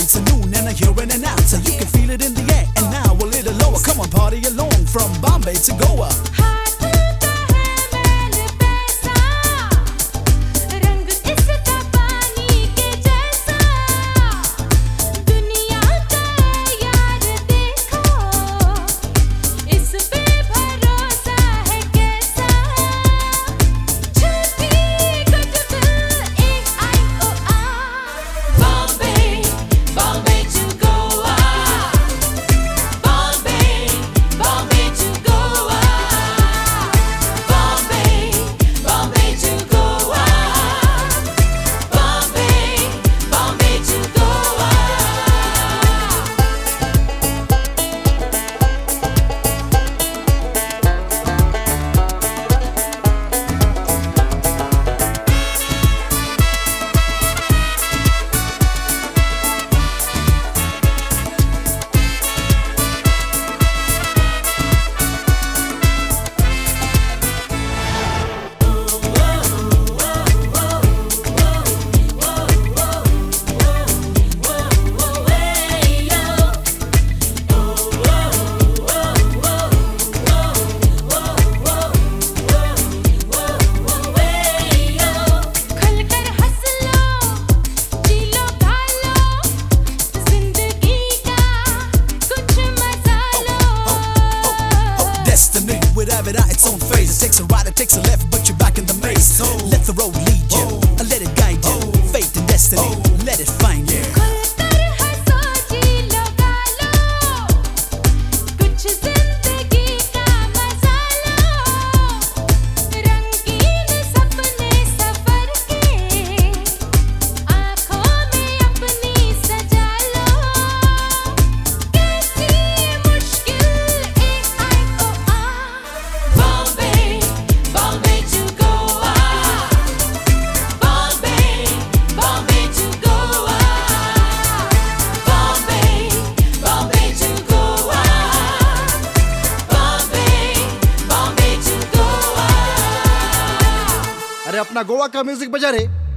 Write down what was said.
It's a noon and a here and an out, so you can feel it in the air. And now a little lower, come on, party along from Bombay to Goa. Without its own phase. It takes a right, it takes a left, but you're back in the maze. Let the road lead you, and let it guide you. Fate and destiny, let it find you. अरे अपना गोवा का music बजा रे।